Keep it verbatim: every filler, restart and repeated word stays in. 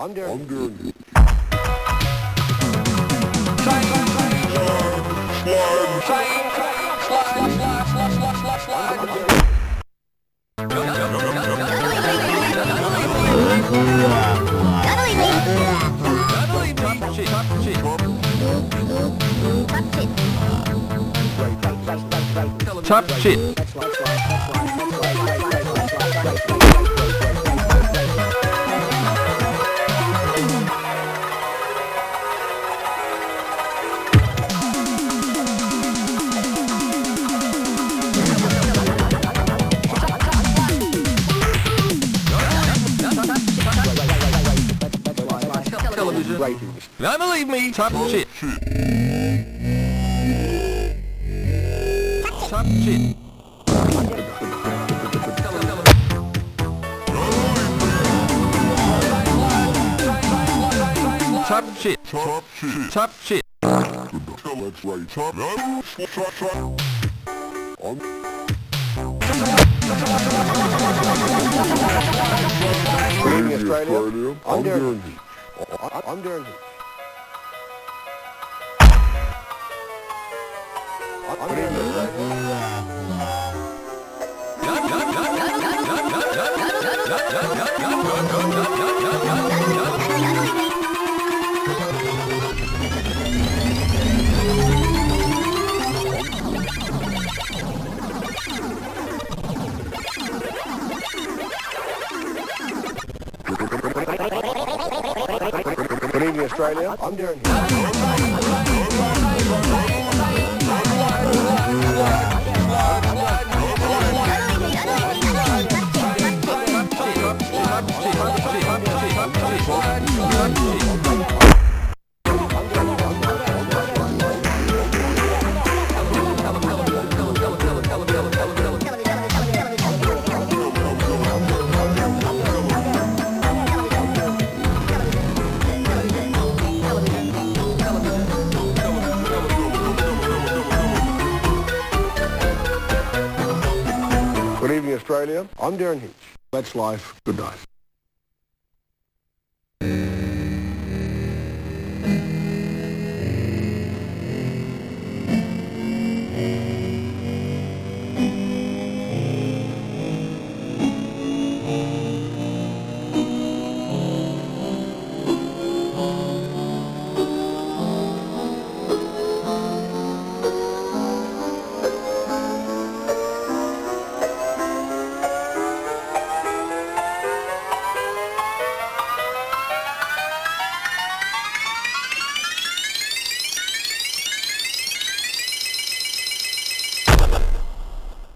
Under. Under. Top shit. Television. Ratings. Now believe me, top shit. Top shit. Top shit. Top shit. Top shit. That's right. Top. Top. Top. On. Leaving Australia. Under. Under. Under. Good evening, Australia. I'm Darren. Good evening, Australia. I'm Darren Hinch. That's life. Good night.